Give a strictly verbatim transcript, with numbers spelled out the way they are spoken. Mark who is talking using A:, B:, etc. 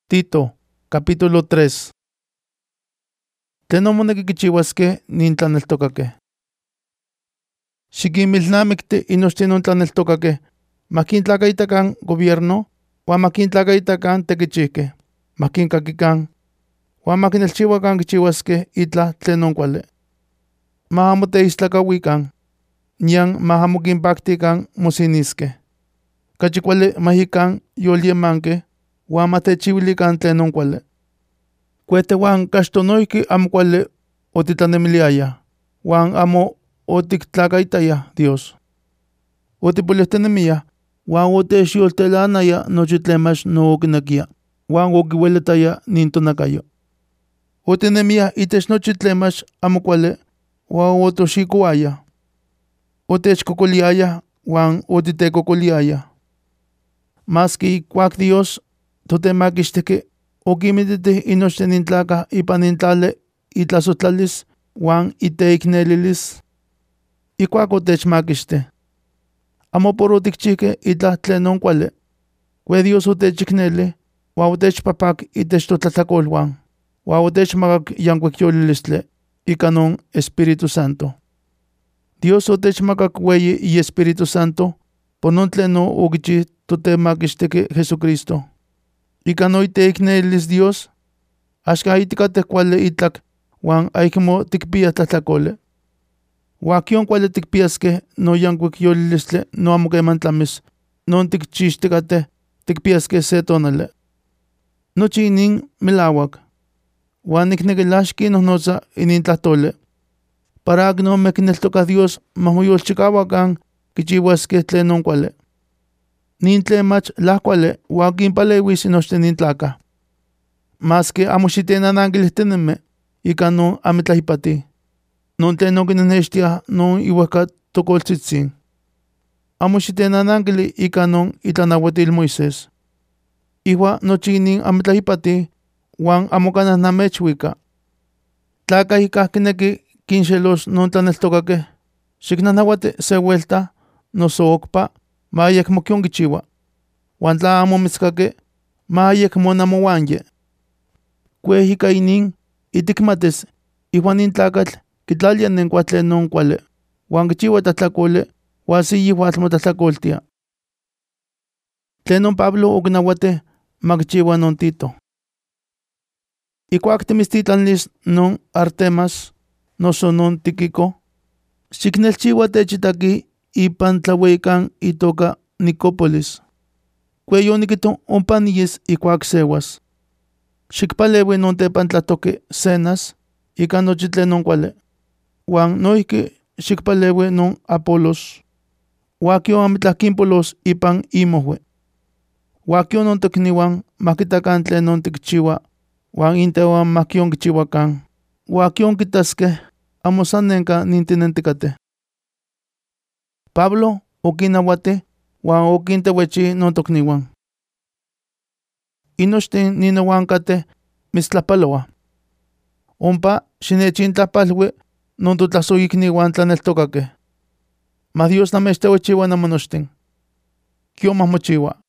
A: Tito, capítulo tres. Tlen omoneki kichiuaskej nin tlaneltokakej. Xikinmilnamikti inochtin non tlaneltokakej, makintlakaitakan gobierno, uan makintlakaitakan tekichijkej, makinkakikan, uan makinelchiuakan kichiuaskej itlah tlen non kuali. Ma amo teistlakauikan, nian ma amo kinpaktikan mosiniskej. Kachi kuali mahikan yolyemankej, uan matechiuilikan tlen non kuali. Kuehtehuan kaxtonoihki amo kuali otitlanemiliayah, uan amo otiktlakaitayah Dios. Otipolihtinemiyah, uan otechyoltelanaya nochi tlen mach no okinekia, uan okiuelitaya nin tonakayo. Otinemiyah itech nochi tlen mach amo kuali, uan otoxikoayah. Otechkokoliayah, uan otitekokoliayah. Maski ikuak Dios totemakixtiki okinmititih inochtin nin tlakah ipan nin tlali itlasojtlalis uan iteiknelilis. Ikuak otechmakixtih. Amo por otikchihkeh itlah tlen non kuali. Kue Dios otechiknelih uan otechpapak itech totlatlakoluan, uan otechmakak yankuik yolilistli ika non Espíritu Santo. Dios otechmakak ueyi iEspíritu Santo por non tlen no okichih totemakixtiki Jesucristo. Ika no iteiknelilis Dios, axka itikateh kuali itlak uan ayekmo tikpiah tlahtlakoli. Uan kion kuali tikpiaskeh no yankuik yolilistli no amo keman tlamis, non tikchixtikateh tikpiaskeh se tonali. Nochi inin melauak. Uan niknekila xikinohnotza inin tlahtoli, para aknomeh kineltokah Dios mamoyolchikauakan kichiuaskeh tlen non kuali. Nin tlen mach lahkuali uan kinpaleuis inochtin nin tlakah. Maski amo xitenanankilihtinemi ika non amitlaihpatih, non tlen okinennextiah non iuehka tokoltzitzin. Amo xitenanankili ika non itlanauatil Moisés. Ihua nochi inin amitlaihpatih uan amo kanah namechuika. Tlakah ikah kineki kinxelos non tlaneltokakeh, xiknahnauati se vuelta noso okpa ma ayekmo kion kichiua. Uan tla amo mitzkaki, ma ayekmo namowanyi. Kue ika inin itikmatis ihuan nin tlakatl kitlalia nenkua tlen non kuali, uan kichiua tlahtlakoli uan si yihuatl motlahtlakoltia. Tlen non Pablo okinauatih ma kichiua non Tito. Ikuak timitztitlanlis non Artemas noso non Tíquico, xiknelchiua techitaki ipan tlauikan itoka Nicópolis. Kue yonikito ompa niyes ikuak sewas. Xikpaleui non tepantlatoki Zenas ika nochi tlen non kuali. Uan noihki xikpaleui non Apolos. Uan kion amitlah kinpolos ipan imohue. Uan kion non tokniuan makitakan tlen non tikchiua, uan intehuan ma kion kichiuakan. Uan kion kitaskeh amo san nenka nintinentikateh. Pablo okinauatih uan okinteuechi non tokniuan. Inochtin ninouan kateh mitztlahpalouah. Ompa xinechintlahpalui non totlasoikniuan tlaneltokakeh. Ma Dios namechteuechiua namonochtin. Kion mahmochiua.